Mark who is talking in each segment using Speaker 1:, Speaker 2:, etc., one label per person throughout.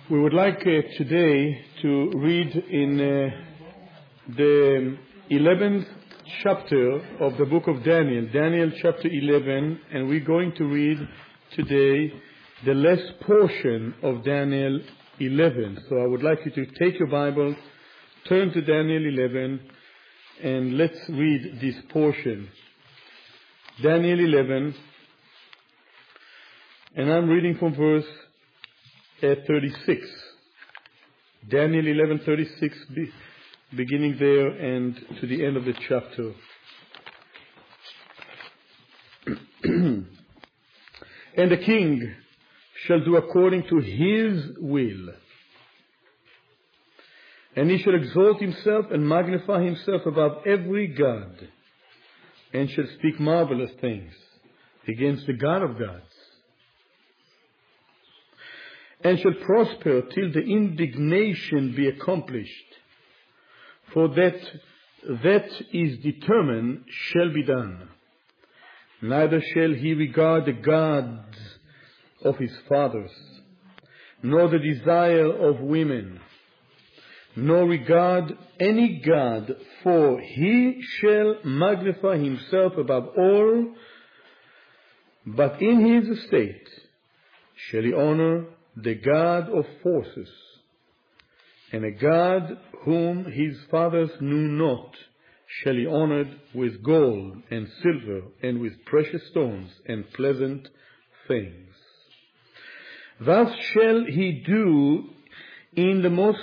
Speaker 1: We would like today to read in the 11th chapter of the book of Daniel, Daniel chapter 11, and we're going to read today the last portion of Daniel 11. So I would like you to take your Bible, turn to Daniel 11, and let's read this portion. Daniel 11, and I'm reading from verse 36. Daniel 11:36, beginning there and to the end of the chapter. And the king shall do according to his will, and he shall exalt himself and magnify himself above every god, and shall speak marvelous things against the God of gods, and shall prosper till the indignation be accomplished. For that is determined shall be done. Neither shall he regard the gods of his fathers, nor the desire of women, nor regard any god, for he shall magnify himself above all, but in his estate shall he honor the God of forces, and a God whom his fathers knew not shall he honor with gold and silver and with precious stones and pleasant things. Thus shall he do in the most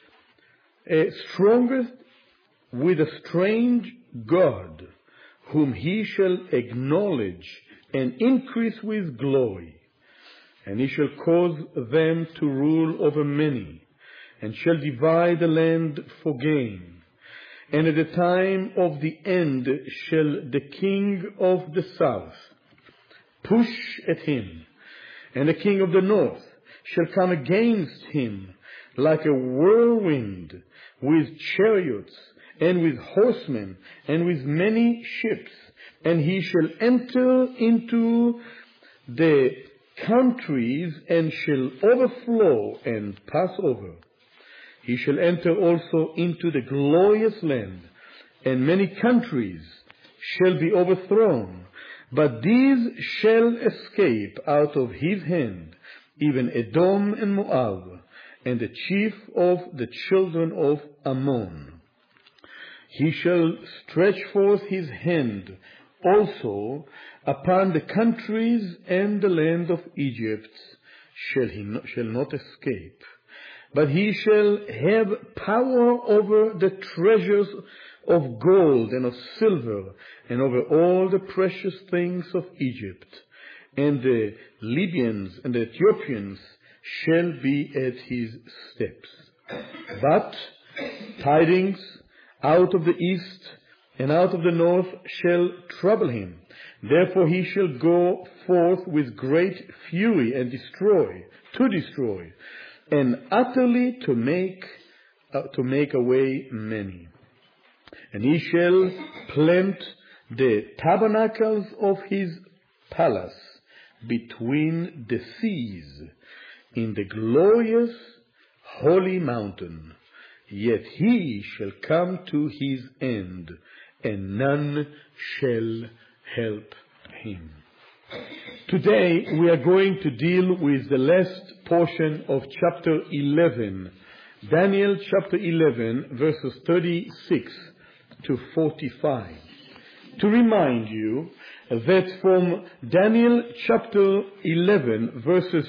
Speaker 1: strongest with a strange God, whom he shall acknowledge and increase with glory. And he shall cause them to rule over many, and shall divide the land for gain. And at the time of the end shall the king of the south push at him, and the king of the north shall come against him like a whirlwind, with chariots, and with horsemen, and with many ships. And he shall enter into the countries, and shall overflow and pass over. He shall enter also into the glorious land, and many countries shall be overthrown, but these shall escape out of his hand, even Edom and Moab, and the chief of the children of Ammon. He shall stretch forth his hand also upon the countries, and the land of Egypt shall not escape. But he shall have power over the treasures of gold and of silver, and over all the precious things of Egypt. And the Libyans and the Ethiopians shall be at his steps. But tidings out of the east and out of the north shall trouble him. Therefore he shall go forth with great fury and destroy, and utterly to make away many. And he shall plant the tabernacles of his palace between the seas in the glorious holy mountain. Yet he shall come to his end, and none shall help him. Today we are going to deal with the last portion of chapter 11, Daniel chapter 11, verses 36 to 45. To remind you that from Daniel chapter 11, verses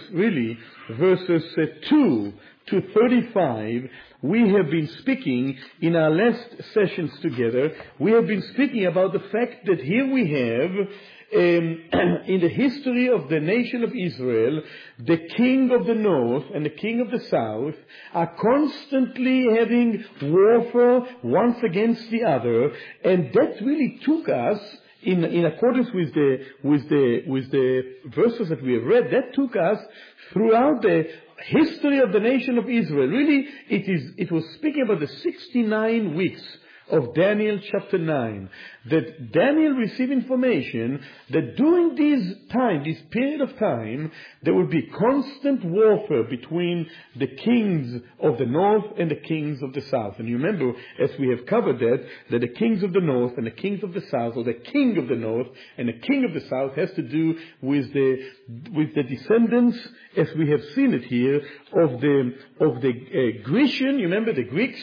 Speaker 1: 2 to 35, we have been speaking in our last sessions together. We have been speaking about the fact that here we have, in the history of the nation of Israel, the king of the north and the king of the south are constantly having warfare once against the other, and that really took us, in accordance with the verses that we have read, that took us throughout the history of the nation of Israel. Really, it was speaking about the 69 weeks of Daniel chapter 9, that Daniel received information that during this period of time, there will be constant warfare between the kings of the north and the kings of the south. And you remember, as we have covered that the kings of the north and the kings of the south, or the king of the north and the king of the south, has to do with the descendants, as we have seen it here, of the Grecian. You remember the Greeks?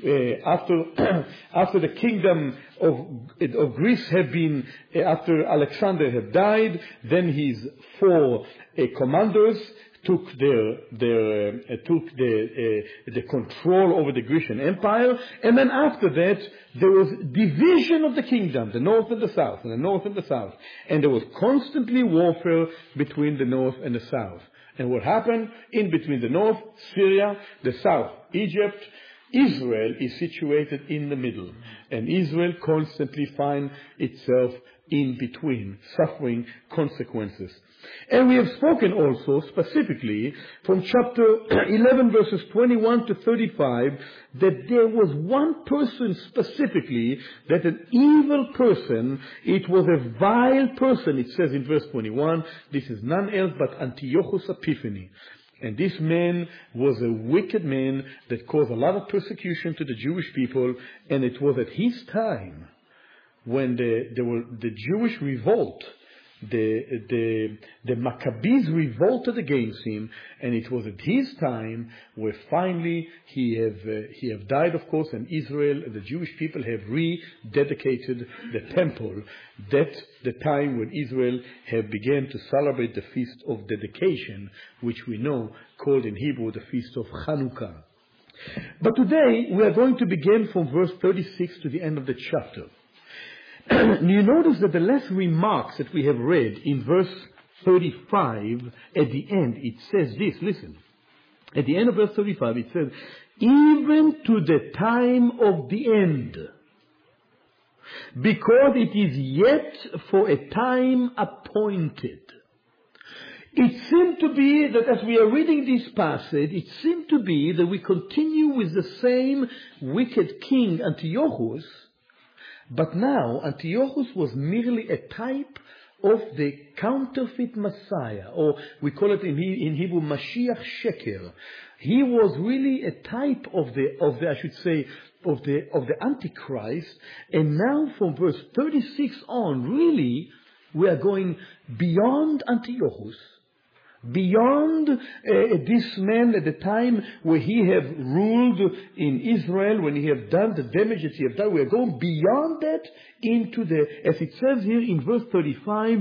Speaker 1: After the kingdom of Greece had been, after Alexander had died, then his four commanders took the control over the Grecian Empire, and then after that there was division of the kingdom, the north and the south, and the north and the south, and there was constantly warfare between the north and the south. And what happened in between the north, Syria, the south, Egypt. Israel is situated in the middle, and Israel constantly finds itself in between, suffering consequences. And we have spoken also specifically from chapter 11 verses 21 to 35 that there was one person specifically, that an evil person, it was a vile person. It says in verse 21, this is none else but Antiochus Epiphanes. And this man was a wicked man that caused a lot of persecution to the Jewish people. And it was at his time when the Jewish revolt, the Maccabees revolted against him, and it was at his time where finally he have died, of course, and Israel, the Jewish people, have rededicated the temple. That's the time when Israel have began to celebrate the feast of dedication, which we know called in Hebrew the feast of Hanukkah. But today we are going to begin from verse 36 to the end of the chapter. You notice that the last remarks that we have read in verse 35, at the end, it says this, listen. At the end of verse 35, it says, even to the time of the end, because it is yet for a time appointed. It seemed to be that as we are reading this passage, it seemed to be that we continue with the same wicked king Antiochus. But now, Antiochus was merely a type of the counterfeit Messiah, or we call it in Hebrew, Mashiach Sheker. He was really a type of the Antichrist. And now from verse 36 on, really, we are going beyond Antiochus, beyond this man at the time where he have ruled in Israel, when he have done the damage that he have done. We are going beyond that into as it says here in verse 35,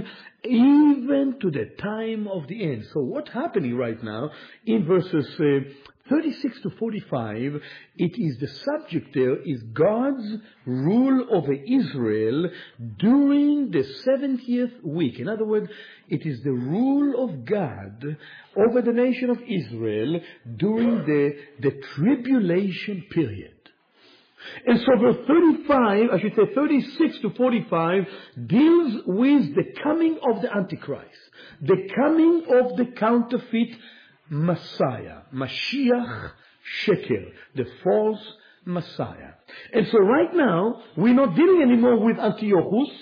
Speaker 1: even to the time of the end. So what's happening right now in verses 36 to 45, it is the subject there is God's rule over Israel during the 70th week. In other words, it is the rule of God over the nation of Israel during the tribulation period. And so verse 35, I should say 36 to 45, deals with the coming of the Antichrist, the coming of the counterfeit Messiah, Mashiach Sheker, the false Messiah. And so right now, we're not dealing anymore with Antiochus.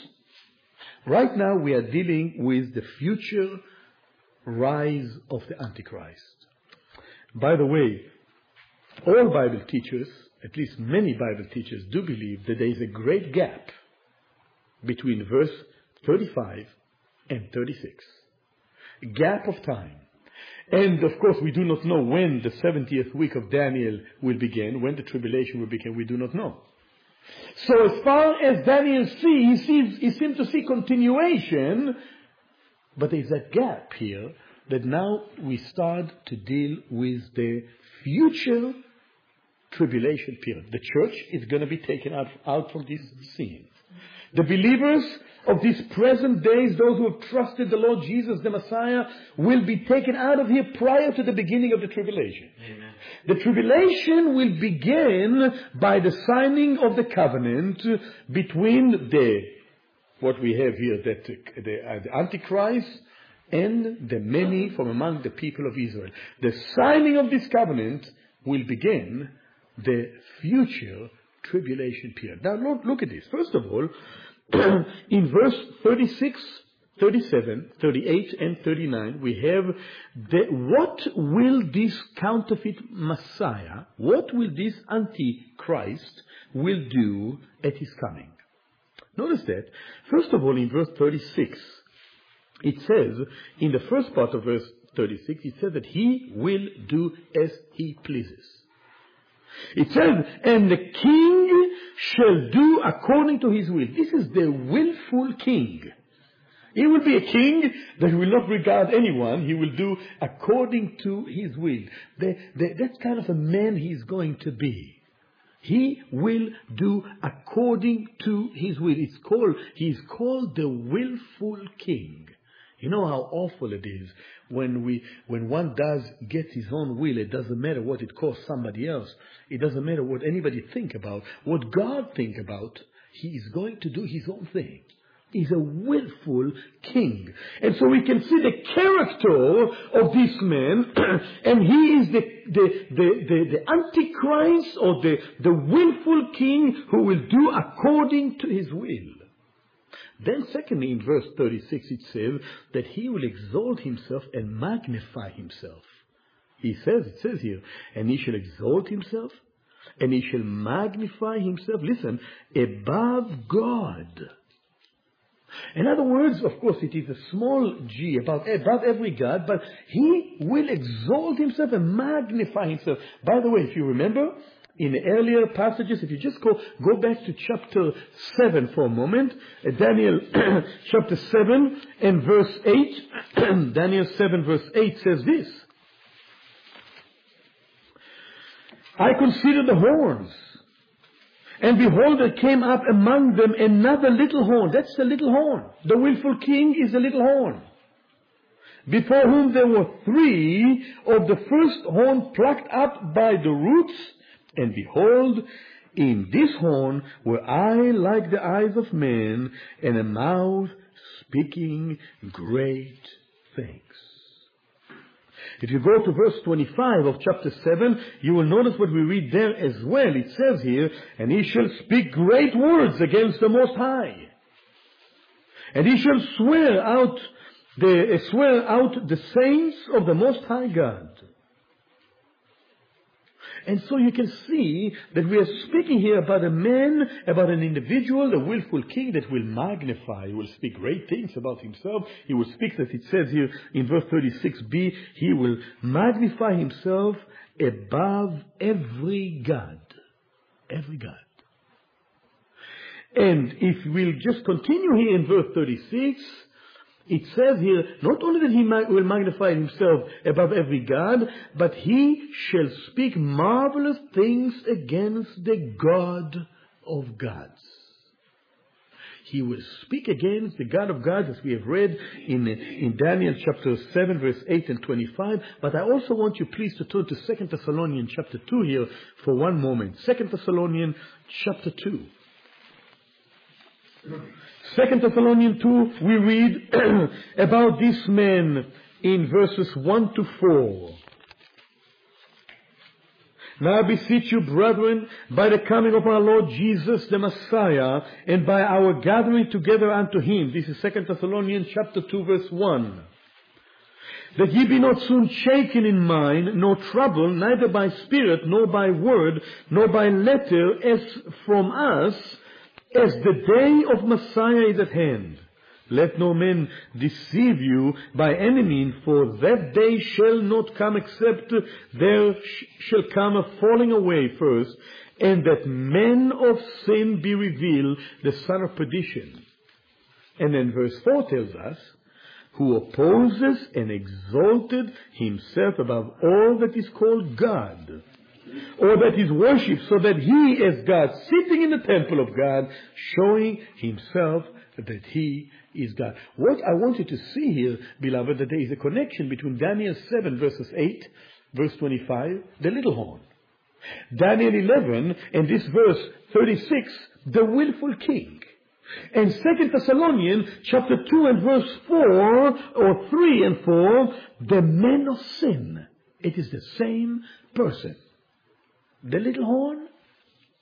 Speaker 1: Right now, we are dealing with the future rise of the Antichrist. By the way, all Bible teachers, at least many Bible teachers, do believe that there is a great gap between verse 35 and 36. A gap of time. And of course, we do not know when the 70th week of Daniel will begin, when the tribulation will begin, we do not know. So as far as Daniel sees, he seems to see continuation, but there is that gap here that now we start to deal with the future tribulation period. The church is going to be taken out from this scene. The believers of these present days, those who have trusted the Lord Jesus, the Messiah, will be taken out of here prior to the beginning of the tribulation. Amen. The tribulation will begin by the signing of the covenant between what we have here, the Antichrist and the many from among the people of Israel. The signing of this covenant will begin the future tribulation period. Now look at this. First of all, in verse 36, 37, 38, and 39, we have what will this counterfeit Messiah, what will this Antichrist will do at his coming? Notice that, first of all, in verse 36, it says, in the first part of verse 36, it says that he will do as he pleases. It says, and the king shall do according to his will. This is the willful king. He will be a king that will not regard anyone. He will do according to his will. That's kind of a man he's going to be. He will do according to his will. He's called the willful king. You know how awful it is when one does get his own will. It doesn't matter what it costs somebody else. It doesn't matter what anybody think about. What God think about, he is going to do his own thing. He's a willful king. And so we can see the character of this man, and he is the Antichrist, or the willful king who will do according to his will. Then secondly, in verse 36, it says that he will exalt himself and magnify himself. It says here, and he shall exalt himself, and he shall magnify himself, listen, above God. In other words, of course, it is a small g, above every God, but he will exalt himself and magnify himself. By the way, if you remember, in the earlier passages, if you just go back to chapter 7 for a moment, Daniel chapter 7 and verse 8, Daniel 7 verse 8 says this, I considered the horns, and behold, there came up among them another little horn. That's the little horn. The willful king is the little horn. Before whom there were 3 of the first horn plucked up by the roots. And behold, in this horn were eye like the eyes of men, and a mouth speaking great things. If you go to verse 25 of chapter 7, you will notice what we read there as well. It says here, and he shall speak great words against the Most High. And he shall swear out the saints of the Most High God. And so you can see that we are speaking here about a man, about an individual, a willful king that will magnify. He will speak great things about himself. He will speak, as it says here in verse 36b, he will magnify himself above every God. Every God. And if we'll just continue here in verse 36, it says here, not only that he will magnify himself above every God, but he shall speak marvelous things against the God of gods. He will speak against the God of gods, as we have read in Daniel chapter 7, verse 8 and 25. But I also want you please to turn to 2 Thessalonians chapter 2 here for one moment. 2 Thessalonians chapter 2. 2 Thessalonians 2, we read about this man in verses 1 to 4. Now I beseech you, brethren, by the coming of our Lord Jesus the Messiah, and by our gathering together unto him. This is 2 Thessalonians chapter 2, verse 1. That ye be not soon shaken in mind, nor troubled, neither by spirit, nor by word, nor by letter, as from us, as the day of Messiah is at hand. Let no man deceive you by any means, for that day shall not come except there shall come a falling away first, and that men of sin be revealed, the son of perdition. And then verse 4 tells us, who opposes and exalted himself above all that is called God, or that is worshipped, so that he as God, sitting in the temple of God, showing himself that he is God. What I want you to see here, beloved, that there is a connection between Daniel 7 verses 8, verse 25, the little horn. Daniel 11, and this verse 36, the willful king. And 2 Thessalonians chapter 2 and verse 4, or 3 and 4, the men of sin. It is the same person. The little horn,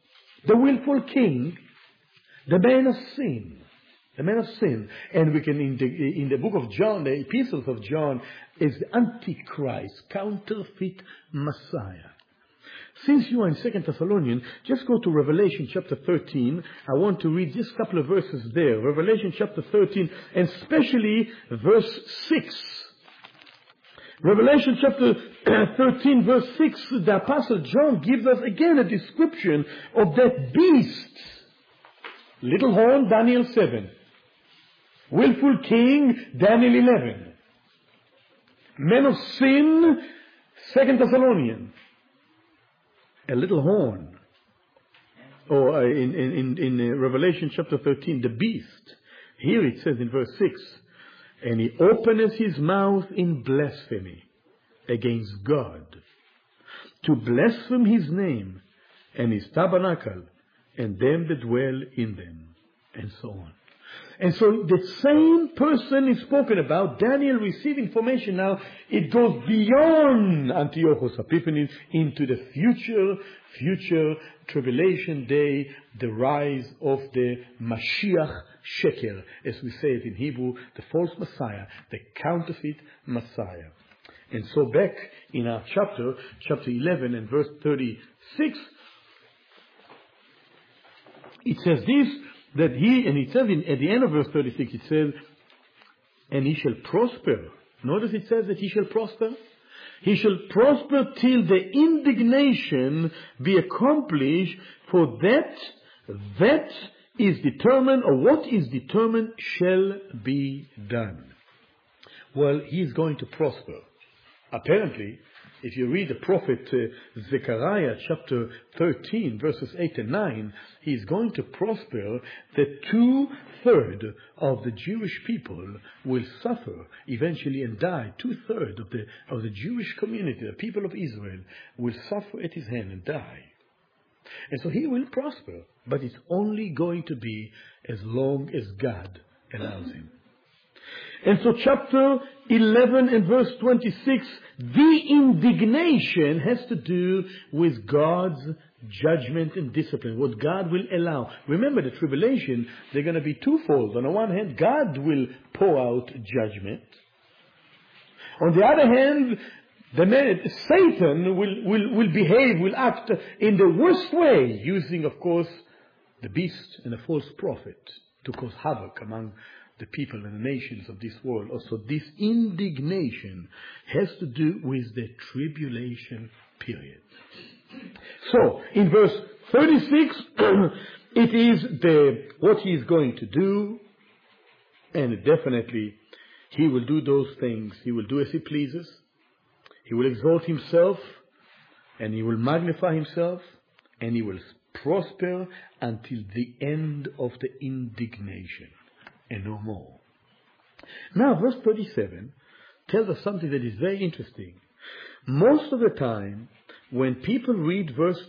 Speaker 1: the willful king, the man of sin. The man of sin. And we can, in the book of John, the epistles of John, is the Antichrist, counterfeit Messiah. Since you are in 2 Thessalonians, just go to Revelation chapter 13. I want to read just a couple of verses there. Revelation chapter 13, and especially verse 6. Revelation chapter 13, verse 6, the Apostle John gives us again a description of that beast. Little horn, Daniel 7. Willful king, Daniel 11. Men of sin, 2 Thessalonians. A little horn. Or in Revelation chapter 13, the beast. Here it says in verse 6, and he openeth his mouth in blasphemy against God, to blaspheme his name and his tabernacle and them that dwell in them, and so on. And so the same person is spoken about. Daniel received information now. It goes beyond Antiochus Epiphanes into the future tribulation day, the rise of the Mashiach Sheker, as we say it in Hebrew, the false Messiah, the counterfeit Messiah. And so back in our chapter 11 and verse 36, it says this, that it says at the end of verse 36, it says, and he shall prosper. Notice it says that he shall prosper. He shall prosper till the indignation be accomplished, for that is determined, or what is determined shall be done. Well, he is going to prosper. Apparently, if you read the prophet Zechariah chapter 13 verses 8 and 9, he is going to prosper that 2/3 of the Jewish people will suffer eventually and die. 2/3 of the Jewish community, the people of Israel, will suffer at his hand and die. And so he will prosper, but it's only going to be as long as God allows him. And so chapter 11 and verse 26, the indignation has to do with God's judgment and discipline, what God will allow. Remember, the tribulation, they're going to be twofold. On the one hand, God will pour out judgment. On the other hand, Satan will behave, will act in the worst way, using, of course, the beast and the false prophet to cause havoc among the people and the nations of this world. Also, this indignation has to do with the tribulation period. So, in verse 36, it is what he is going to do, and definitely he will do those things. He will do as he pleases. He will exalt himself, and he will magnify himself, and he will prosper until the end of the indignation, and no more. Now, verse 37 tells us something that is very interesting. Most of the time, when people read verse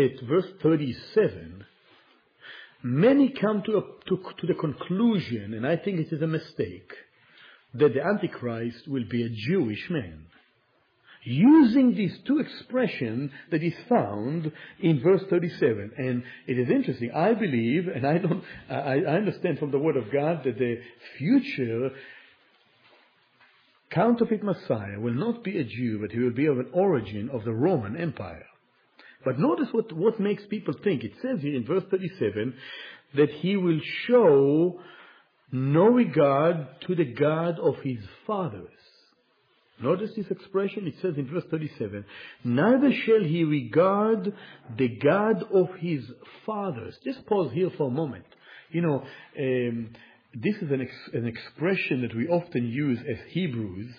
Speaker 1: 37, many come to the conclusion, and I think it is a mistake, that the Antichrist will be a Jewish man, using these two expressions that is found in verse 37. And it is interesting. I believe, and I understand from the Word of God, that the future counterfeit Messiah will not be a Jew, but he will be of an origin of the Roman Empire. But notice what makes people think. It says here in verse 37 that he will show no regard to the God of his fathers. Notice this expression. It says in verse 37, neither shall he regard the God of his fathers. Just pause here for a moment. You know, this is an expression that we often use as Hebrews,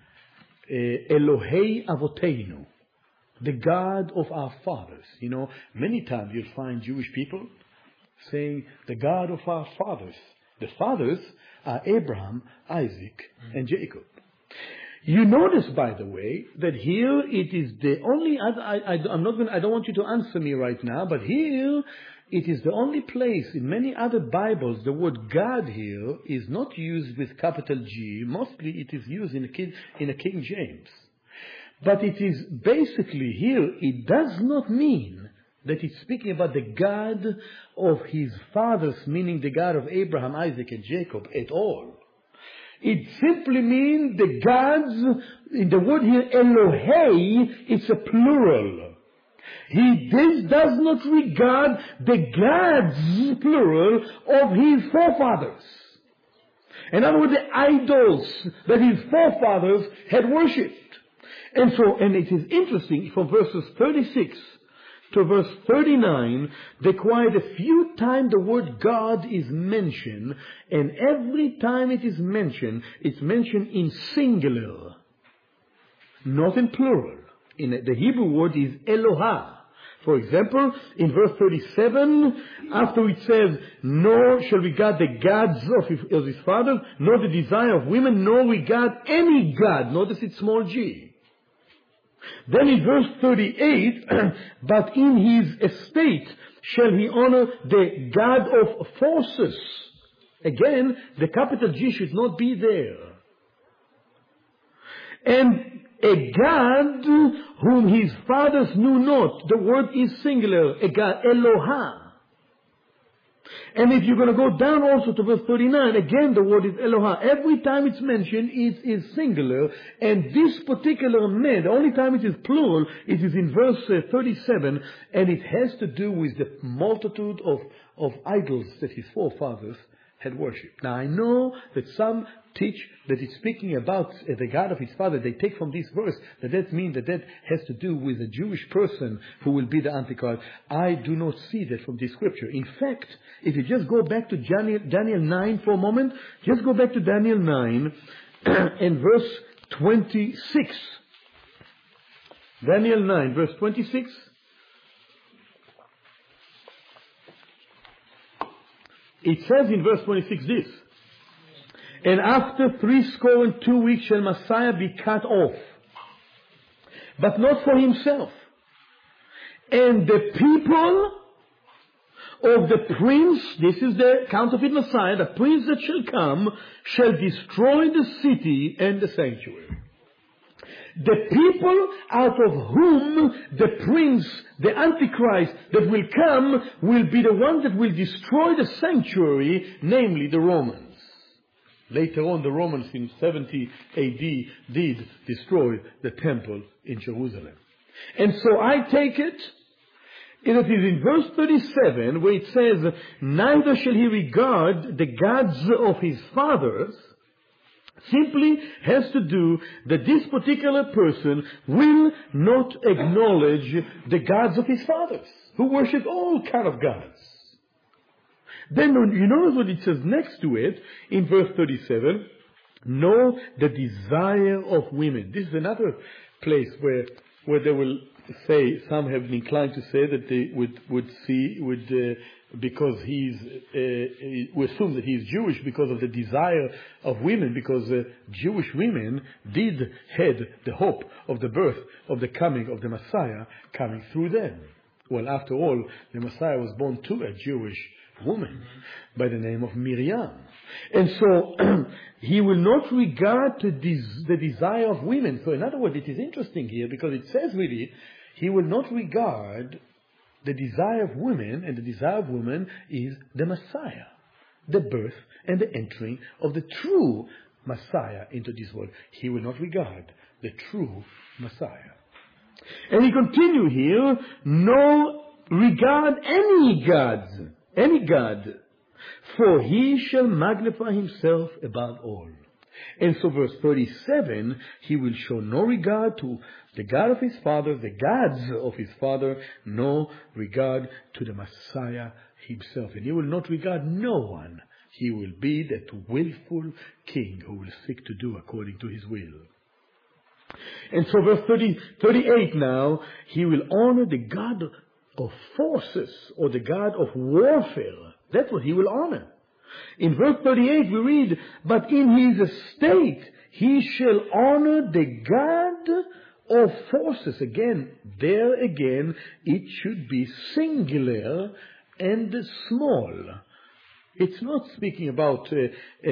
Speaker 1: Elohei Avoteinu, the God of our fathers. You know, many times you'll find Jewish people saying, the God of our fathers. The fathers are Abraham, Isaac, and Jacob. You notice, by the way, that here it is the only, I don't want you to answer me right now, but here it is the only place in many other Bibles the word God here is not used with capital G. Mostly it is used in a King James. But it is basically here, it does not mean that it's speaking about the God of his fathers, meaning the God of Abraham, Isaac, and Jacob at all. It simply means the gods, in the word here, Elohei, it's a plural. This does not regard the gods, plural, of his forefathers. In other words, the idols that his forefathers had worshipped. And it is interesting, from verses 36 to verse 39, that quite a few times the word God is mentioned, and every time it is mentioned, it's mentioned in singular, not in plural. The Hebrew word is Elohah. For example, in verse 37, after it says, nor shall regard the gods of his fathers, nor the desire of women, nor regard any god. Notice it's small g. Then in verse 38, but in his estate shall he honor the God of forces. Again, the capital G should not be there. And a God whom his fathers knew not. The word is singular. A God, Elohah. And if you're going to go down also to verse 39, again the word is Elohah. Every time it's mentioned, it is singular. And this particular man, the only time it is plural, it is in verse 37. And it has to do with the multitude of idols that his forefathers had worshipped. Now I know that some teach that it's speaking about the God of his father. They take from this verse that means that has to do with a Jewish person who will be the Antichrist. I do not see that from this scripture. In fact, if you just go back to Daniel 9 for a moment, just go back to Daniel 9 and verse 26. Daniel 9 verse 26. It says in verse 26 this, and after 62 weeks shall Messiah be cut off, but not for himself. And the people of the prince, this is the counterfeit Messiah, the prince that shall come, shall destroy the city and the sanctuary. The people out of whom the prince, the Antichrist that will come, will be the one that will destroy the sanctuary, namely the Romans. Later on, the Romans in 70 AD did destroy the temple in Jerusalem. And so I take it, it is in verse 37 where it says, neither shall he regard the gods of his fathers, simply has to do that this particular person will not acknowledge the gods of his fathers, who worship all kind of gods. Then you notice what it says next to it in verse 37, know the desire of women. This is another place where they will say, some have been inclined to say that they because we assume that he's Jewish because of the desire of women, because Jewish women did had the hope of the birth of the coming of the Messiah coming through them. Well, after all, the Messiah was born to a Jewish woman by the name of Miriam. And so he will not regard the desire of women. So in other words, it is interesting here because it says really, he will not regard the desire of women, and the desire of women is the Messiah, the birth and the entering of the true Messiah into this world. He will not regard the true Messiah. And he continue here, no regard any God, for he shall magnify himself above all. And so verse 37, he will show no regard to the God of his father, the gods of his father, no regard to the Messiah himself. And he will not regard no one. He will be that willful king who will seek to do according to his will. And so verse 38 now, he will honor the God of forces, or the God of warfare. That's what he will honor. In verse 38 we read, but in his estate he shall honor the God of forces. Again, it should be singular and small. It's not speaking about the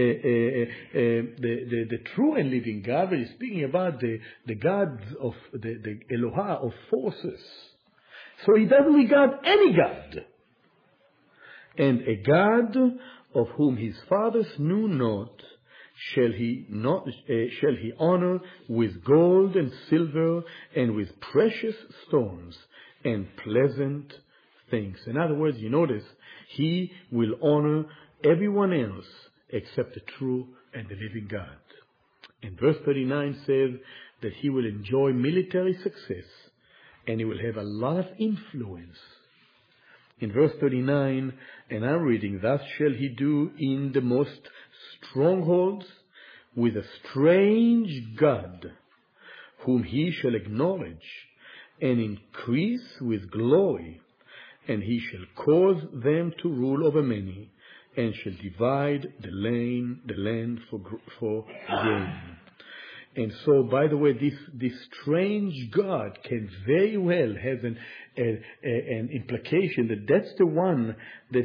Speaker 1: true and living God, but it's speaking about the God of the Elohah of forces. So he doesn't regard any God. And a God of whom his fathers knew not, shall he honor with gold and silver and with precious stones and pleasant things. In other words, you notice, he will honor everyone else except the true and the living God. And verse 39 says that he will enjoy military success and he will have a lot of influence. In verse 39, and I'm reading, thus shall he do in the most strongholds with a strange God, whom he shall acknowledge and increase with glory, and he shall cause them to rule over many, and shall divide the land for gain. And so, by the way, this strange God can very well have an implication that that's the one that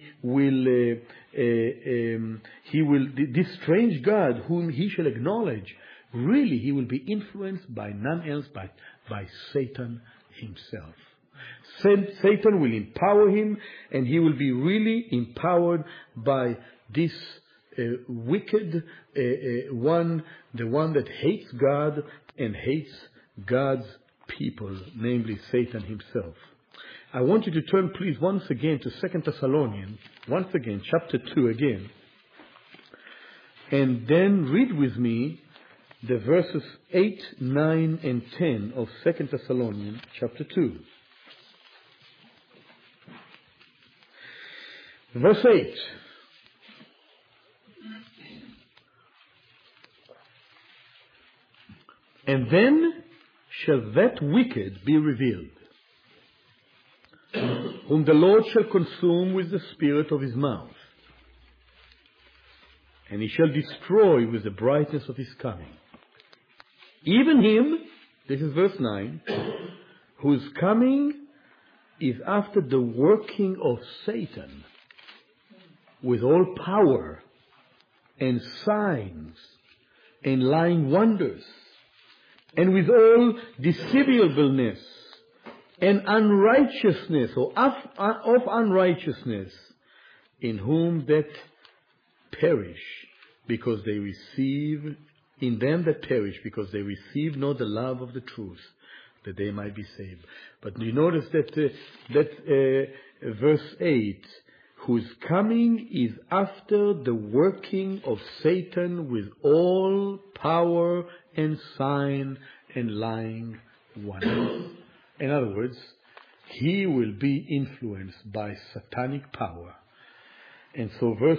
Speaker 1: this strange God whom he shall acknowledge, really he will be influenced by none else but by Satan himself. Satan will empower him, and he will be really empowered by this wicked one, the one that hates God and hates God's people, namely Satan himself. I want you to turn, please, once again to 2 Thessalonians, once again, chapter 2 again, and then read with me the verses 8, 9, and 10 of 2 Thessalonians, chapter 2. Verse 8. And then shall that wicked be revealed, whom the Lord shall consume with the spirit of his mouth, and he shall destroy with the brightness of his coming. Even him, this is verse 9, whose coming is after the working of Satan, with all power and signs and lying wonders, and with all deceivableness and unrighteousness, or of unrighteousness, in whom that perish, because they receive, in them that perish, because they receive not the love of the truth, that they might be saved. But you notice that verse 8, whose coming is after the working of Satan with all power and sign and lying wonders. In other words, he will be influenced by satanic power. And so verse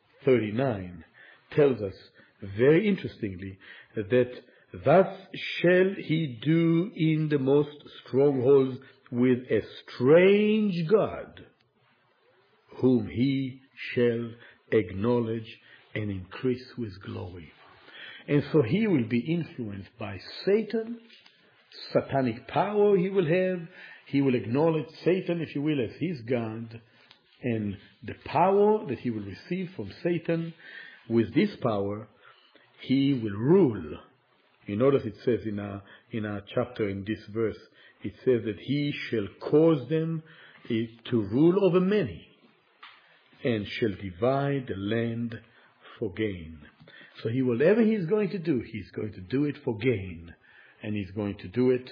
Speaker 1: 39 tells us very interestingly that thus shall he do in the most strongholds with a strange God, whom he shall acknowledge and increase with glory. And so he will be influenced by Satan, satanic power he will have. He will acknowledge Satan, if you will, as his God, and the power that he will receive from Satan. With this power, he will rule. You notice it says in our chapter, in this verse, it says that he shall cause them to rule over many, and shall divide the land for gain. So whatever he's going to do it for gain. And he's going to do it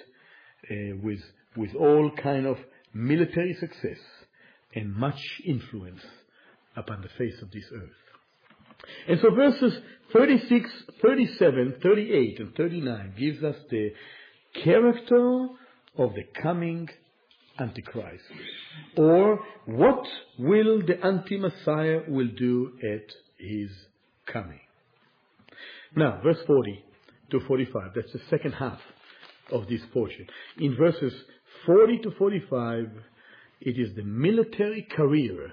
Speaker 1: with all kind of military success and much influence upon the face of this earth. And so verses 36, 37, 38, and 39 gives us the character of the coming Antichrist, or what will the anti-Messiah will do at his coming. Now, verse 40 to 45, that's the second half of this portion. In verses 40 to 45, it is the military career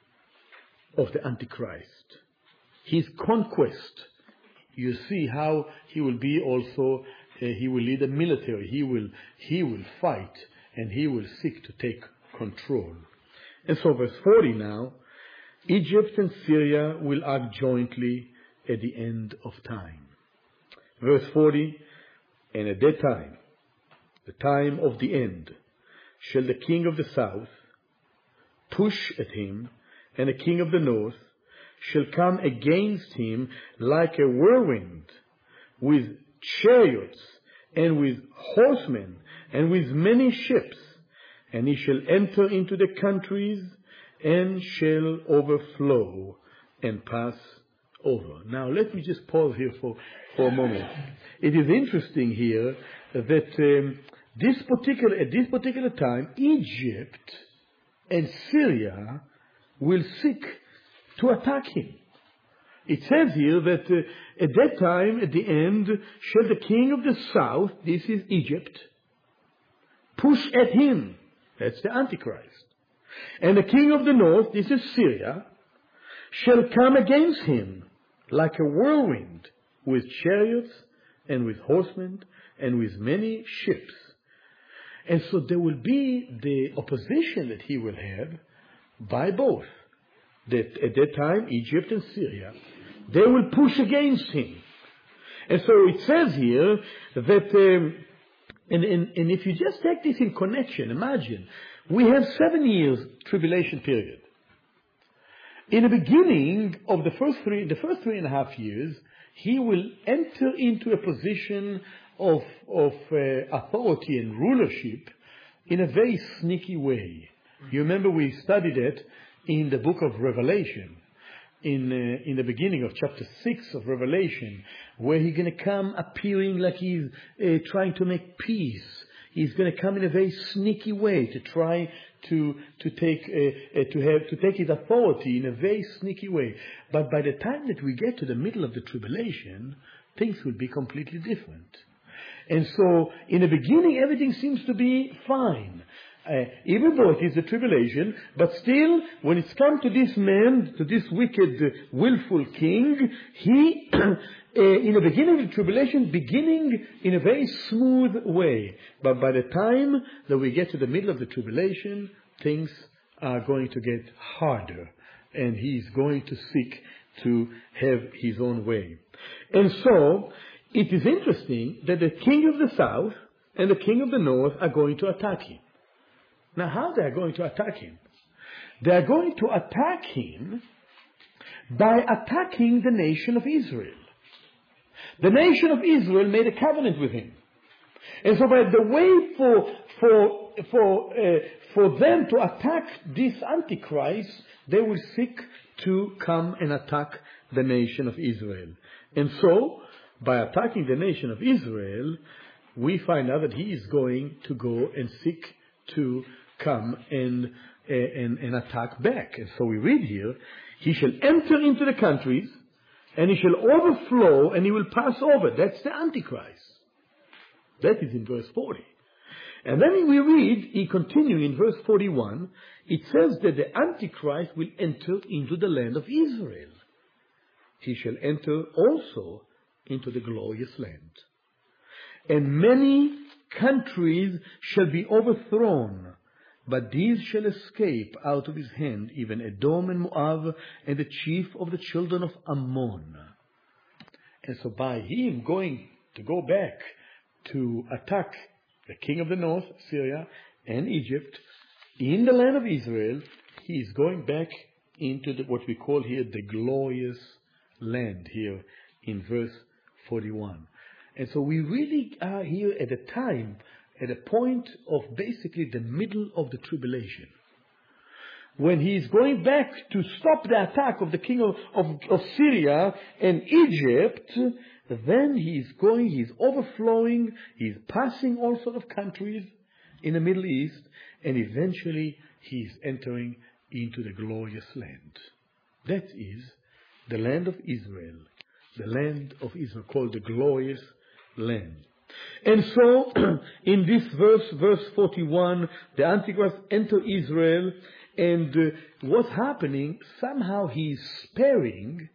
Speaker 1: of the Antichrist. His conquest. You see how he will be also, he will lead a military. He will fight, and he will seek to take control. And so verse 40 now, Egypt and Syria will act jointly at the end of time. Verse 40, and at that time, the time of the end, shall the king of the south push at him, and the king of the north shall come against him like a whirlwind, with chariots, and with horsemen, and with many ships. And he shall enter into the countries, and shall overflow, and pass over. Now let me just pause here for a moment. It is interesting here that at this particular time, Egypt and Syria will seek to attack him. It says here that at that time, at the end, shall the king of the south, this is Egypt, push at him. That's the Antichrist. And the king of the north, this is Syria, shall come against him like a whirlwind, with chariots and with horsemen and with many ships. And so there will be the opposition that he will have by both. That at that time, Egypt and Syria, they will push against him. And so it says here that, and if you just take this in connection, imagine, we have 7 years tribulation period. In the beginning of the first 3.5 years, he will enter into a position of authority and rulership in a very sneaky way. You remember we studied it in the book of Revelation, in the beginning of chapter 6 of Revelation, where he's going to come appearing like he's trying to make peace. He's going to come in a very sneaky way to try to take his authority in a very sneaky way. But by the time that we get to the middle of the tribulation, things will be completely different. And so, in the beginning, everything seems to be fine. Even though it is a tribulation, but still, when it's come to this man, to this wicked, willful king, he, in the beginning of the tribulation, beginning in a very smooth way. But by the time that we get to the middle of the tribulation, things are going to get harder. And he's going to seek to have his own way. And so, it is interesting that the king of the south and the king of the north are going to attack him. Now, how they are going to attack him? They are going to attack him by attacking the nation of Israel. The nation of Israel made a covenant with him. And so by the way for them to attack this Antichrist, they will seek to come and attack the nation of Israel. And so, by attacking the nation of Israel, we find out that he is going to go and seek to come and attack back. And so we read here, he shall enter into the countries, and he shall overflow, and he will pass over. That's the Antichrist. That is in verse 40. And then we read, he continuing in verse 41, it says that the Antichrist will enter into the land of Israel. He shall enter also into the glorious land. And many countries shall be overthrown, but these shall escape out of his hand, even Edom and Moab, and the chief of the children of Ammon. And so by him going to go back to attack the king of the north, Syria, and Egypt, in the land of Israel, he is going back into what we call here the glorious land, here in verse 41. And so we really are here at a time, at a point of basically the middle of the tribulation. When he is going back to stop the attack of the king of Syria and Egypt, then he's overflowing, he's passing all sorts of countries in the Middle East, and eventually he's entering into the glorious land. That is the land of Israel. The land of Israel, called the glorious land. And so, in this verse 41, the Antichrist enters Israel, and what's happening, somehow he's sparing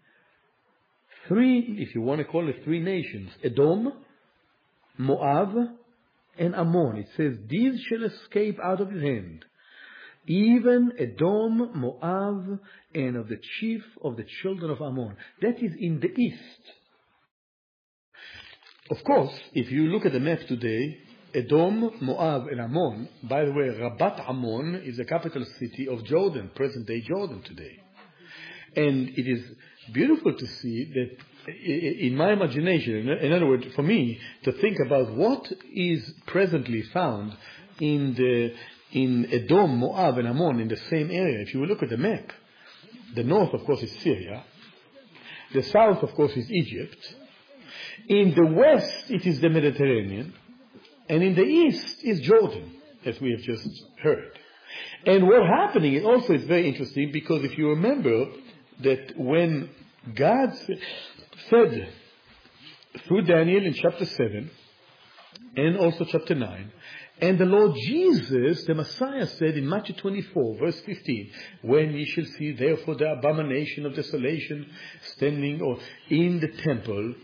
Speaker 1: three, if you want to call it three nations, Edom, Moab, and Ammon. It says, these shall escape out of his hand. Even Edom, Moab, and of the chief of the children of Ammon. That is in the east. Of course, if you look at the map today, Edom, Moab, and Ammon. By the way, Rabat Ammon is the capital city of Jordan, present-day Jordan today. And it is beautiful to see that in my imagination, in other words, for me, to think about what is presently found in Edom, Moab, and Ammon in the same area. If you will look at the map, the north, of course, is Syria. The south, of course, is Egypt. In the west, it is the Mediterranean. And in the east is Jordan, as we have just heard. And what's happening also is very interesting, because if you remember that when God said through Daniel in chapter 7 and also chapter 9, and the Lord Jesus, the Messiah, said in Matthew 24, verse 15, when ye shall see therefore the abomination of desolation standing or in the temple,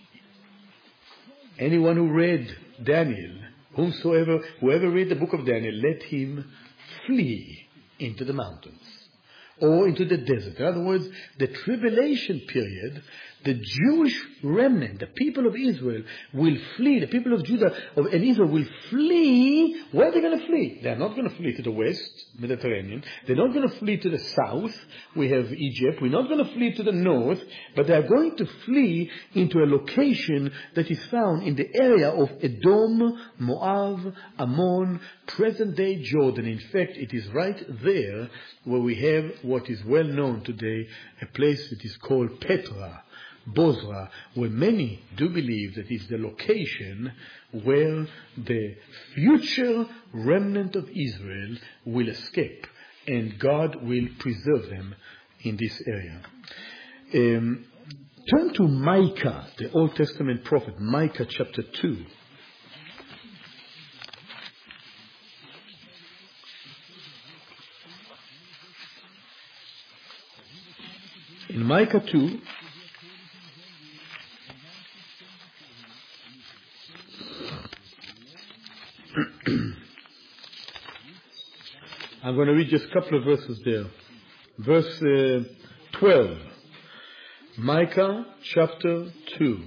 Speaker 1: anyone who read Daniel, whoever read the book of Daniel, let him flee into the mountains or into the desert. In other words, the tribulation period, the Jewish remnant, the people of Israel will flee, the people of Judah and Israel will flee. Where are they going to flee? They're not going to flee to the west, Mediterranean. They're not going to flee to the south. We have Egypt. We're not going to flee to the north, but they're going to flee into a location that is found in the area of Edom, Moab, Ammon, present-day Jordan. In fact, it is right there where we have what is well known today, a place that is called Petra, Bozrah, where many do believe that is the location where the future remnant of Israel will escape, and God will preserve them in this area. Turn to Micah, the Old Testament prophet, Micah chapter 2. In Micah 2, I'm going to read just a couple of verses there. Verse 12. Micah chapter 2.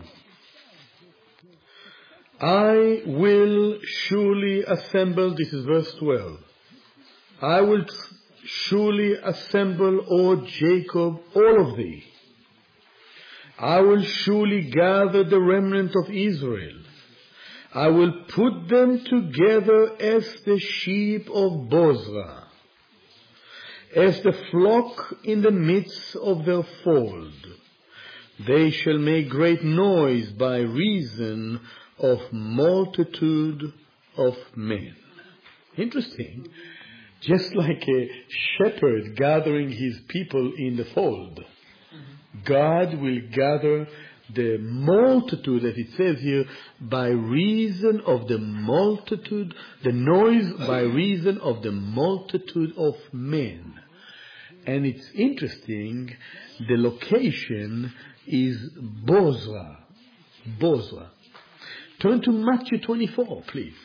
Speaker 1: I will surely assemble, this is verse 12. I will surely assemble, O Jacob, all of thee. I will surely gather the remnant of Israel. I will put them together as the sheep of Bozrah, as the flock in the midst of their fold. They shall make great noise by reason of multitude of men. Interesting. Just like a shepherd gathering his people in the fold, God will gather the multitude, as it says here, by reason of the multitude, the noise by reason of the multitude of men. And it's interesting, the location is Bozrah. Bozrah. Turn to Matthew 24, please.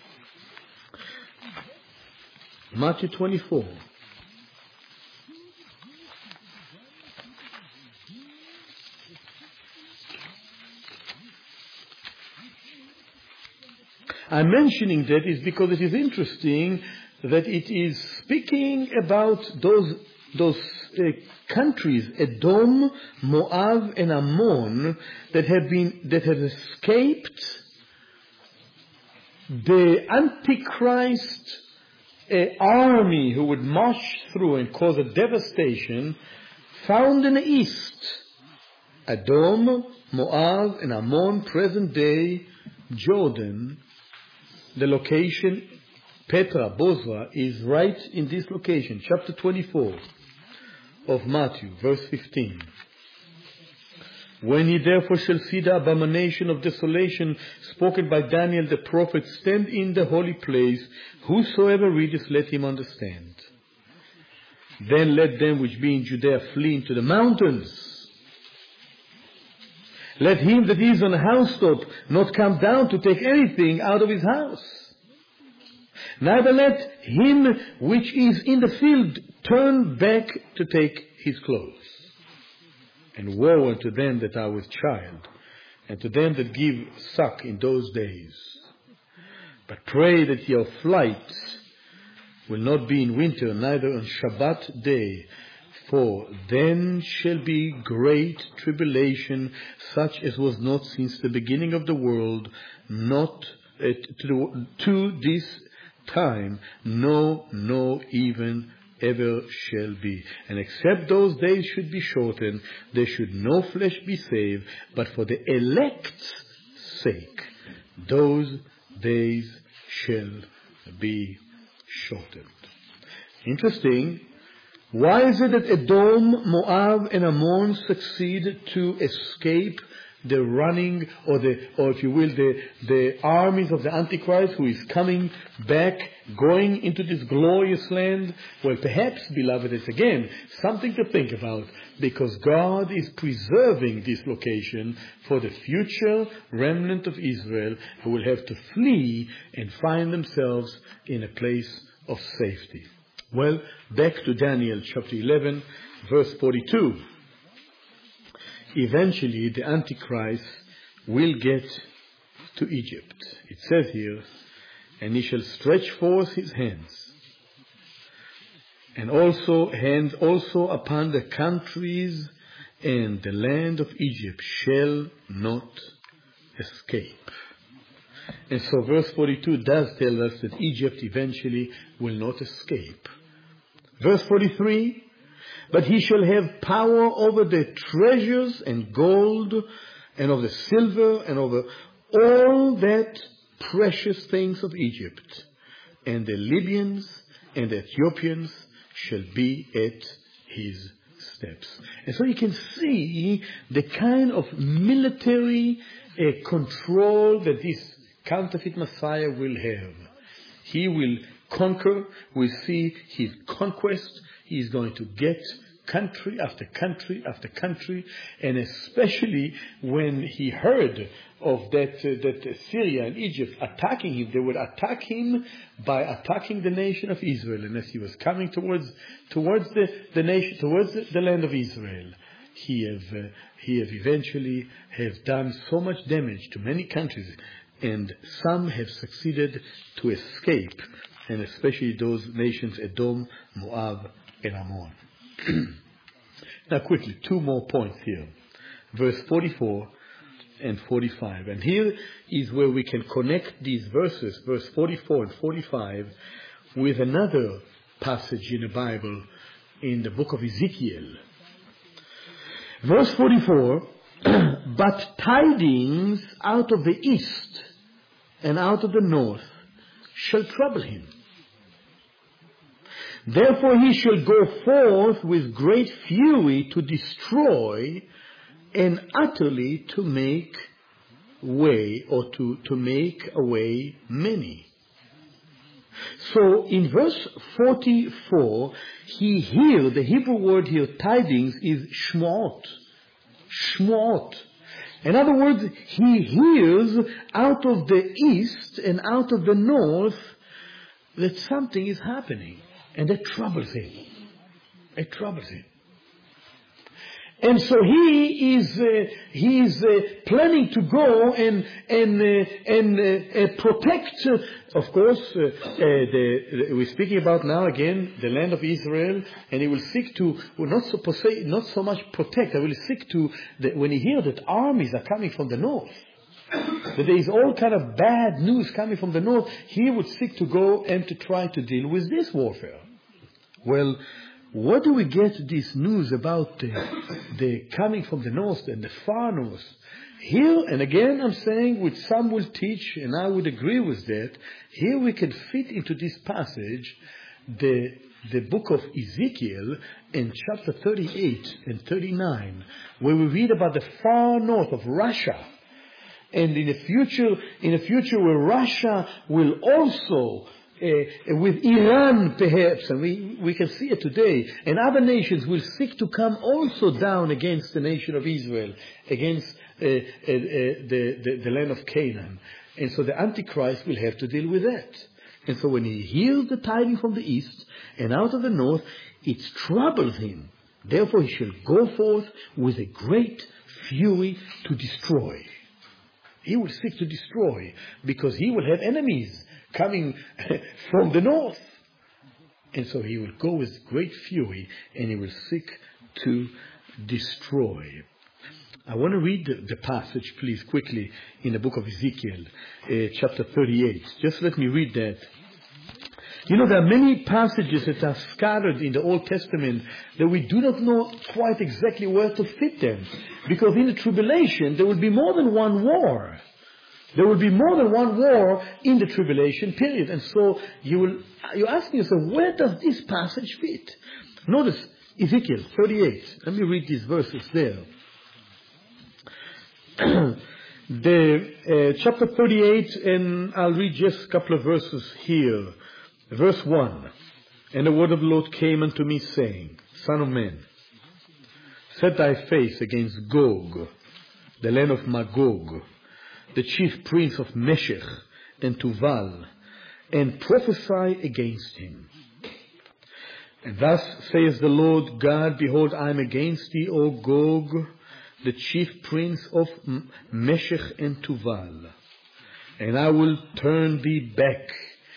Speaker 1: Matthew 24. I'm mentioning that is because it is interesting that it is speaking about those countries, Edom, Moab, and Ammon, that have escaped the Antichrist army who would march through and cause a devastation, found in the east. Edom, Moab, and Ammon, present day Jordan. The location, Petra, Bozrah, is right in this location, chapter 24 of Matthew, verse 15. When ye therefore shall see the abomination of desolation spoken by Daniel the prophet stand in the holy place, whosoever readeth, let him understand. Then let them which be in Judea flee into the mountains. Let him that is on a housetop not come down to take anything out of his house. Neither let him which is in the field turn back to take his clothes. And woe unto them that are with child, and to them that give suck in those days. But pray that your flight will not be in winter, neither on Shabbat day, for then shall be great tribulation, such as was not since the beginning of the world, not to this time, no, even ever shall be. And except those days should be shortened, there should no flesh be saved, but for the elect's sake, those days shall be shortened. Interesting. Why is it that Edom, Moab, and Ammon succeed to escape the running, or if you will, the armies of the Antichrist who is coming back, going into this glorious land? Well, perhaps, beloved, it's again something to think about, because God is preserving this location for the future remnant of Israel who will have to flee and find themselves in a place of safety. Well, back to Daniel chapter 11, verse 42. Eventually, the Antichrist will get to Egypt. It says here, and he shall stretch forth his hands, and hands also upon the countries, and the land of Egypt shall not escape. And so verse 42 does tell us that Egypt eventually will not escape. Verse 43, but he shall have power over the treasures and gold, and of the silver, and over all that precious things of Egypt. And the Libyans and the Ethiopians shall be at his steps. And so you can see the kind of military control that this counterfeit Messiah will have. He will conquer. We see his conquest. He is going to get country after country after country, and especially when he heard of that Syria and Egypt attacking him, they would attack him by attacking the nation of Israel. And as he was coming towards the nation, towards the land of Israel, he have eventually have done so much damage to many countries, and some have succeeded to escape, and especially those nations, Edom, Moab, and Ammon. Now quickly, two more points here. Verse 44 and 45. And here is where we can connect these verses, verse 44 and 45, with another passage in the Bible in the book of Ezekiel. Verse 44, but tidings out of the east and out of the north shall trouble him. Therefore he shall go forth with great fury to destroy and utterly to make way, or to make away many. So in verse 44, the Hebrew word here, tidings, is shmot. Shmot. In other words, he hears out of the east and out of the north that something is happening. And that troubles him. It troubles him. And so he is planning to go and protect. Of course, we're speaking about now again the land of Israel, and he will seek to, not so much protect. I will seek to, when he hears that armies are coming from the north, that there is all kind of bad news coming from the north, he would seek to go and to try to deal with this warfare. Well, what do we get this news about the coming from the north and the far north? Here, and again I'm saying, which some will teach, and I would agree with that, here we can fit into this passage the book of Ezekiel in chapter 38 and 39, where we read about the far north of Russia. And in the future where Russia will also, with Iran perhaps, and we can see it today, and other nations will seek to come also down against the nation of Israel, against the land of Canaan. And so the Antichrist will have to deal with that. And so when he hears the tidings from the east and out of the north, it troubles him. Therefore he shall go forth with a great fury to destroy. He will seek to destroy, because he will have enemies coming from the north. And so he will go with great fury and he will seek to destroy. I want to read the passage, please, quickly in the book of Ezekiel, chapter 38. Just let me read that. You know, there are many passages that are scattered in the Old Testament that we do not know quite exactly where to fit them. Because in the tribulation, there will be more than one war. There will be more than one war in the tribulation period. And so you're asking yourself, where does this passage fit? Notice Ezekiel 38. Let me read these verses there. Chapter 38, and I'll read just a couple of verses here. Verse 1. And the word of the Lord came unto me, saying, Son of man, set thy face against Gog, the land of Magog, the chief prince of Meshech and Tuval, and prophesy against him. And thus says the Lord God, behold, I am against thee, O Gog, the chief prince of Meshech and Tuval, and I will turn thee back,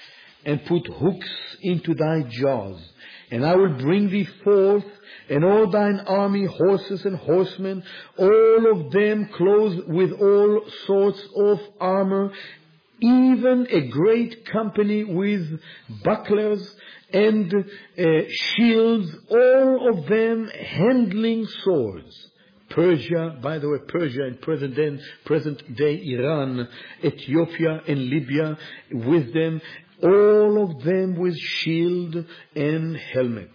Speaker 1: and put hooks into thy jaws, and I will bring thee forth, and all thine army, horses and horsemen, all of them clothed with all sorts of armor, even a great company with bucklers and shields, all of them handling swords. Persia, by the way, Persia in present day Iran, Ethiopia and Libya with them, all of them with shield and helmet.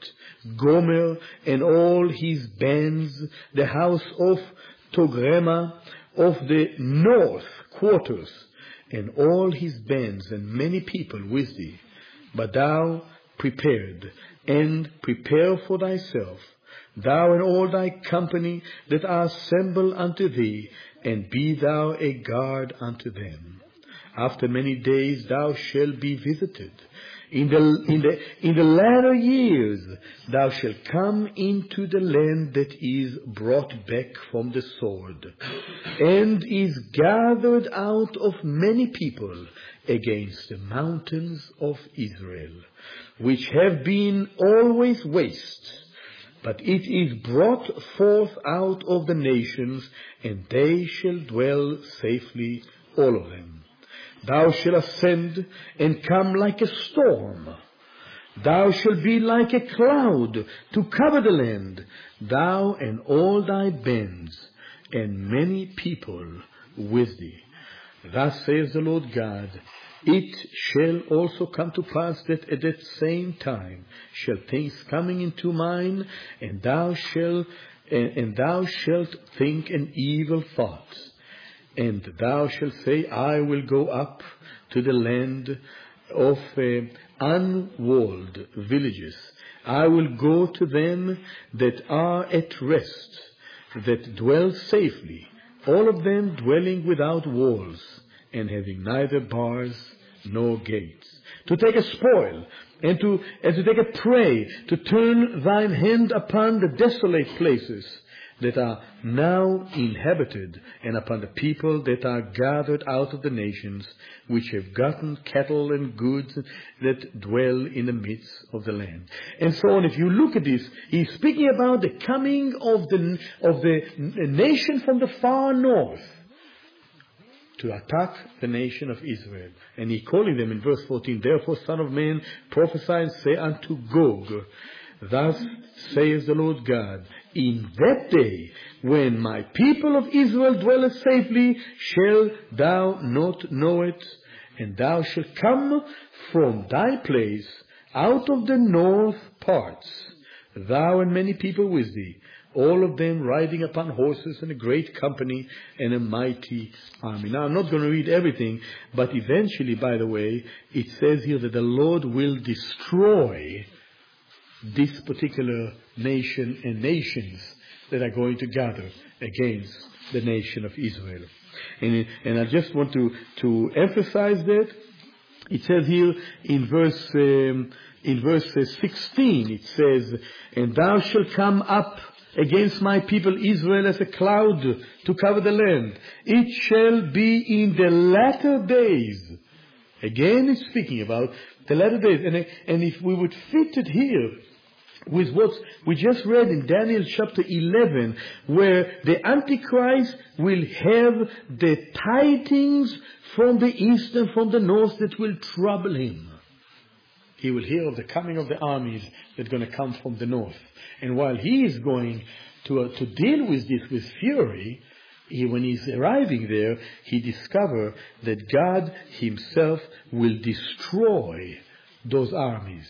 Speaker 1: Gomer and all his bands, the house of Togrema of the north quarters, and all his bands and many people with thee. But thou prepared, and prepare for thyself, thou and all thy company that are assembled unto thee, and be thou a guard unto them. After many days thou shalt be visited. In the latter years thou shalt come into the land that is brought back from the sword, and is gathered out of many people against the mountains of Israel, which have been always waste. But it is brought forth out of the nations, and they shall dwell safely, all of them. Thou shalt ascend and come like a storm. Thou shalt be like a cloud to cover the land, thou and all thy bands, and many people with thee. Thus says the Lord God, it shall also come to pass that at that same time shall things coming into mind, and thou shalt think an evil thought. And thou shalt say, I will go up to the land of unwalled villages. I will go to them that are at rest, that dwell safely, all of them dwelling without walls, and having neither bars nor gates, to take a spoil, and to take a prey, to turn thine hand upon the desolate places that are now inhabited, and upon the people that are gathered out of the nations, which have gotten cattle and goods that dwell in the midst of the land. And so on. If you look at this, he's speaking about the coming of the nation from the far north to attack the nation of Israel. And he calling them in verse 14, therefore, Son of man, prophesy and say unto Gog, thus saith the Lord God, in that day, when my people of Israel dwelleth safely, shalt thou not know it, and thou shalt come from thy place out of the north parts, thou and many people with thee, all of them riding upon horses, and a great company and a mighty army. Now, I'm not going to read everything, but eventually, by the way, it says here that the Lord will destroy this particular nation and nations that are going to gather against the nation of Israel. And I just want to emphasize that. It says here in verse 16, it says, and thou shalt come up against my people Israel as a cloud to cover the land. It shall be in the latter days, Again, it's speaking about the latter days. And if we would fit it here with what we just read in Daniel chapter 11, where the Antichrist will have the tidings from the east and from the north that will trouble him. He will hear of the coming of the armies that are going to come from the north. And while he is going to deal with this with fury, when he's arriving there, he discovers that God himself will destroy those armies.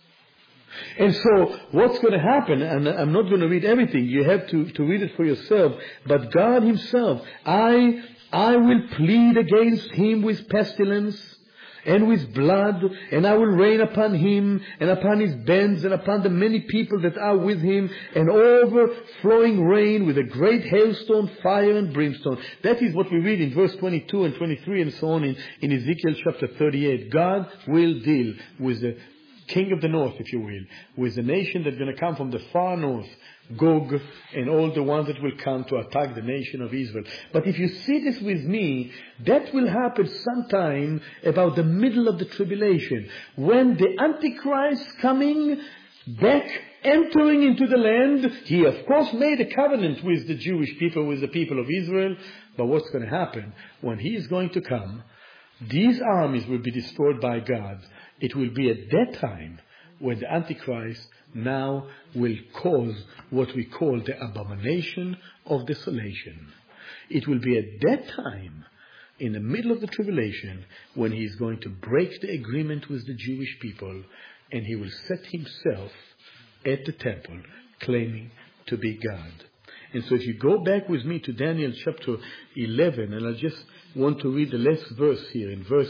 Speaker 1: And so what's going to happen, and I'm not going to read everything, you have to read it for yourself, but God himself, I will plead against him with pestilence and with blood, and I will rain upon him and upon his bands and upon the many people that are with him, an overflowing rain with a great hailstone, fire and brimstone. That is what we read in verse 22 and 23 and so on in Ezekiel chapter 38. God will deal with the king of the north, if you will, with the nation that's going to come from the far north, Gog, and all the ones that will come to attack the nation of Israel. But if you see this with me, that will happen sometime about the middle of the tribulation, when the Antichrist coming back, entering into the land. He of course made a covenant with the Jewish people, with the people of Israel. But what's going to happen? When he is going to come, these armies will be destroyed by God. It will be at that time when the Antichrist now will cause what we call the abomination of desolation. It will be at that time, in the middle of the tribulation, when he is going to break the agreement with the Jewish people, and he will set himself at the temple, claiming to be God. And so if you go back with me to Daniel chapter 11, and I just want to read the last verse here, in verse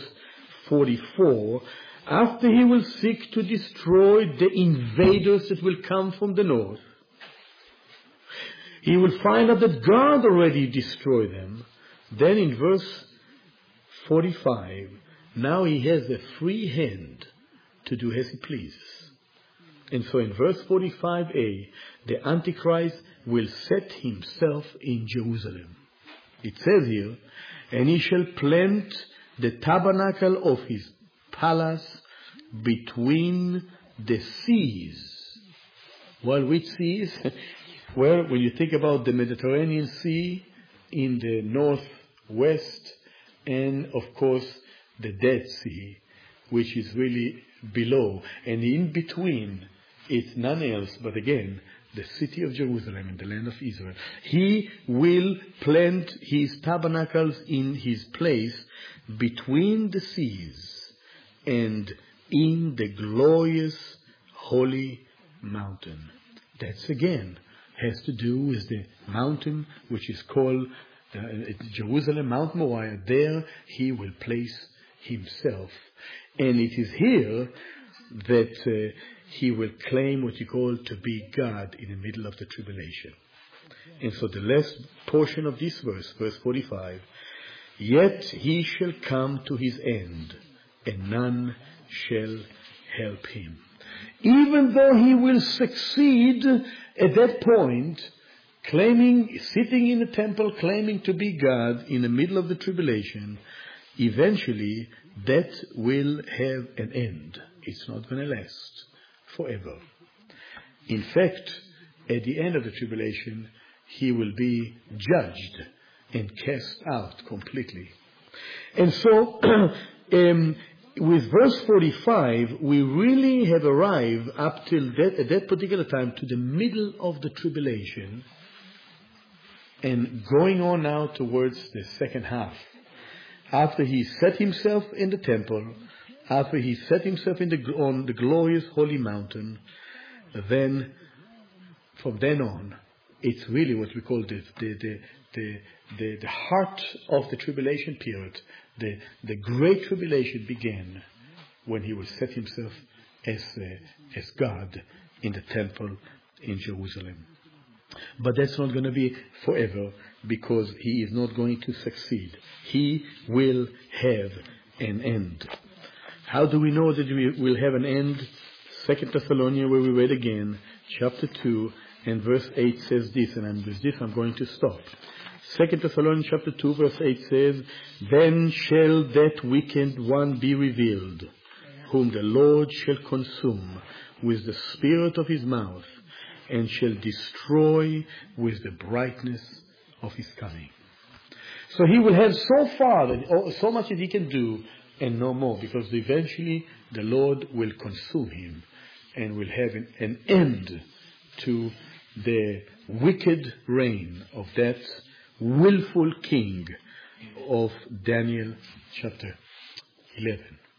Speaker 1: 44, after he will seek to destroy the invaders that will come from the north, he will find out that God already destroyed them. Then in verse 45, now he has a free hand to do as he pleases. And so in verse 45a, the Antichrist will set himself in Jerusalem. It says here, and he shall plant the tabernacle of his palace between the seas. Well, which seas? Well, when you think about the Mediterranean Sea in the northwest, and of course the Dead Sea, which is really below, and in between, it's none else but again the city of Jerusalem in the land of Israel. He will plant his tabernacles in his place between the seas and in the glorious holy mountain. That's again has to do with the mountain which is called Jerusalem, Mount Moriah. There he will place himself. And it is here that he will claim what you call to be God in the middle of the tribulation. And so the last portion of this verse, verse 45, yet he shall come to his end, and none shall help him. Even though he will succeed at that point, claiming, sitting in the temple, claiming to be God in the middle of the tribulation, eventually that will have an end. It's not going to last forever. In fact, at the end of the tribulation, he will be judged and cast out completely. And so, with verse 45, we really have arrived up till at that particular time to the middle of the tribulation, and going on now towards the second half. After he set himself in the temple, after he set himself on the glorious holy mountain, then from then on, it's really what we call the heart of the tribulation period. The great tribulation began when he will set himself as God in the temple in Jerusalem. But that's not going to be forever, because he is not going to succeed. He will have an end. How do we know that we will have an end? 2 Thessalonians, where we read again, chapter 2 and verse 8 says this, and with this I'm going to stop. 2 Thessalonians chapter 2 verse 8 says, "Then shall that wicked one be revealed, whom the Lord shall consume with the spirit of his mouth, and shall destroy with the brightness of his coming." So he will have so much that he can do, and no more, because eventually the Lord will consume him and will have an end to the wicked reign of that willful king of Daniel chapter 11.